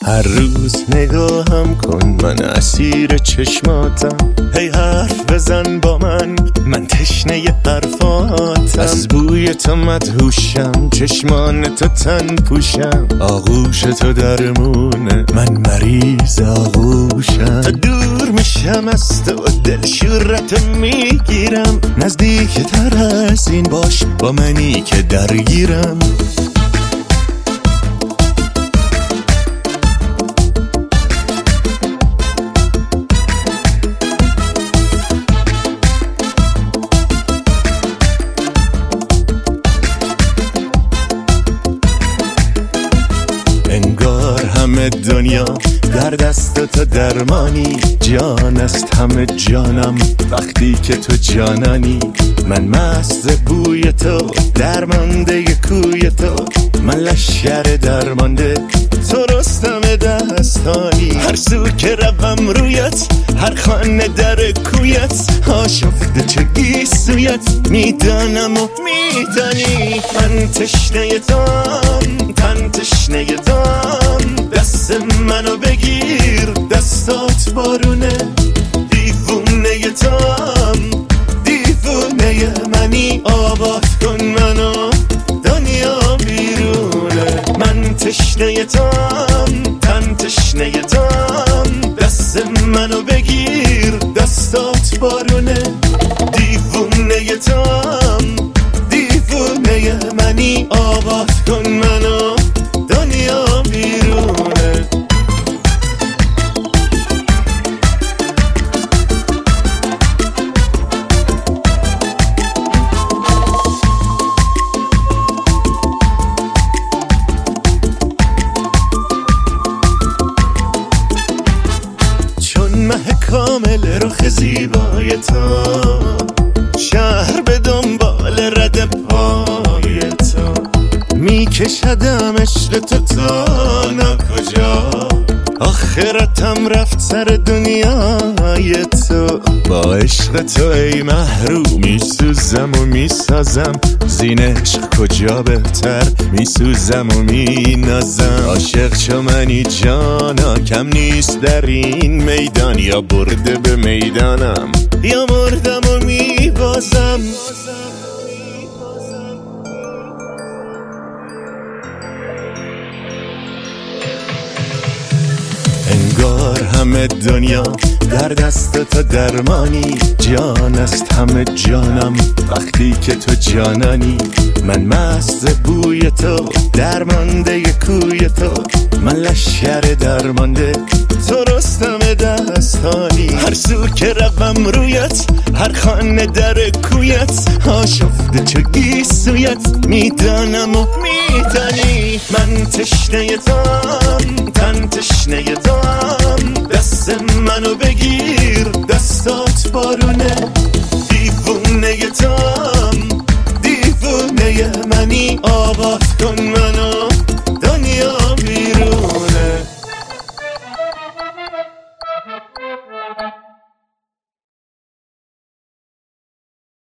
هر روز نگاهم کن، من اسیر چشماتم. هی حرف بزن با من تشنه حرفاتم. از بوی تو مدهوشم، چشمان تو تن پوشم. آغوش تو درمونه، من مریض آغوشم. دور میشم از تو، دل شورت میگیرم. نزدیک تر از این باش، با منی که درگیرم. انگار همه دنیا در دست تو درمانی. جان است همه جانم وقتی که تو جانانی. من مست بوی تو، درمانده کوی تو. من لشکر درمانده، تو رستم دستانی. هر سو که روم رویت، هر خانه در کویت. آشفته چه گیسویت، میدانم و میدانی. من تشنه توام، تن تشنه توام. دست منو بگیر، دستات بارونه. دیوونه توام، دیوونه منی. آباد کن منو، دنیا بیرونه. من تشنه توام، تن تشنه توام. دست منو بگیر، دستات بارونه. دیوونه توام، دیوونه منی. آباد کن منو، دنیا بیرونه. چون مه کامل رخ زیبای تو، شهر به دنبال رد پای تو. میکشدم عشق تو تا ناکجا. آخرتم رفت سر دنیای تو. با عشق تو ای محروم میسوزم و میسازم. زین عشق کجا بهتر، میسوزم و مینازم. عاشق چو منی جانا، کم نیست در این میدان. یا برده به میدانم، یا مردم و میبازم. انگار همه دنیا در دست تو درمانی. جان است همه جانم وقتی که تو جانانی. من مست بوی تو، درمانده کوی تو. من لشکر درمانده، تو رستم دستانی. هر سو که روم رویت، هر خانه در کویت. آشفته چو گیسویت، میدانم و میدانی. من تشنه توام، تن تشنه توام. دست منو بگیر، دستات بارونه.